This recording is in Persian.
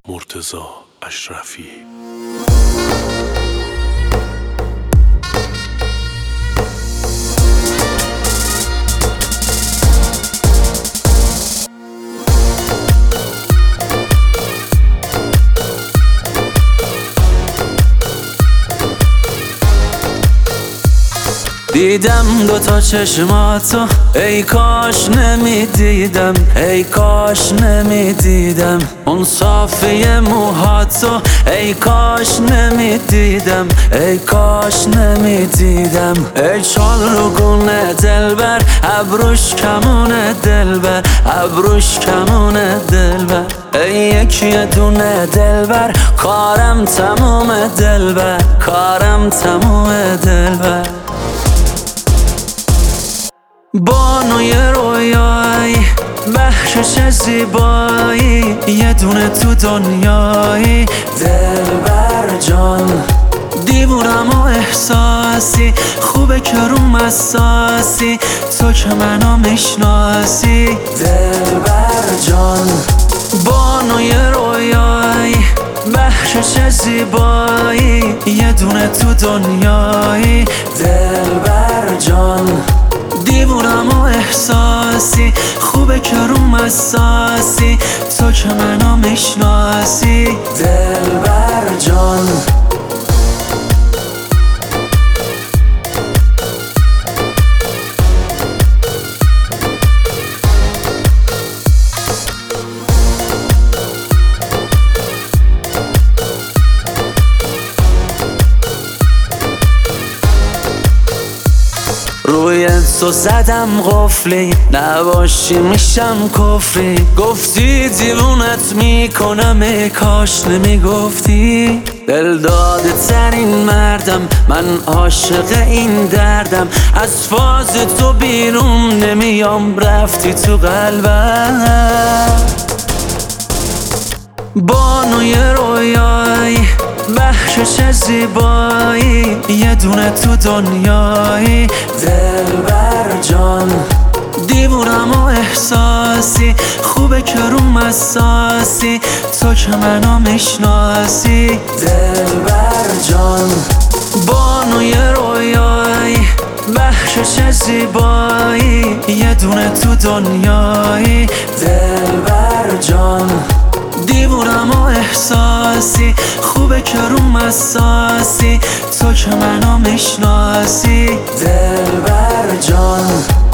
مرتضی اشرفی. دیدم دوتا چشماتو، ای کاش نمیدیدم، ای کاش نمیدیدم اون صافی موهاتو، ای کاش نمیدیدم، ای کاش نمیدیدم. ای چالروگونه دلبر، ابروش کمونه دلبر، ابروش کمونه دلبر. ای یکی دونه دلبر، کارم تموم دلبر، کارم تموم دلبر. بانوی رویایی، بخشش زیبایی، یه دونه تو دنیایی دلبر جان. دیوونم و احساسی، خوبه که روم اساسی، تو که منو میشناسی دلبر جان. بانوی رویایی، بخشش زیبایی، یه دونه تو دنیایی دلبر جان. دیوونم و احساسی، خوبه که روم اساسی، تو که منو میشناسی دلبر جان. روی تو زدم قفلی، نباشی میشم کفری. گفتی دیوونت میکنم، ای کاش نمیگفتی. دلداده ترین مردم، من عاشق این دردم. از فاز تو بیرون نمیام، رفتی تو قلبم. بانوی رویایی، بخشش زیبایی، یه دونه تو دنیایی دلبر جان. دیوونم و احساسی، خوبه که روم اساسی، تو که منو میشناسی دلبر جان. بانوی رویایی، بخشش زیبایی، یه دونه تو دنیایی دلبر جان. دیوونم و احساسی، خوبه که روم اساسی، تو که منو میشناسی دلبر جان.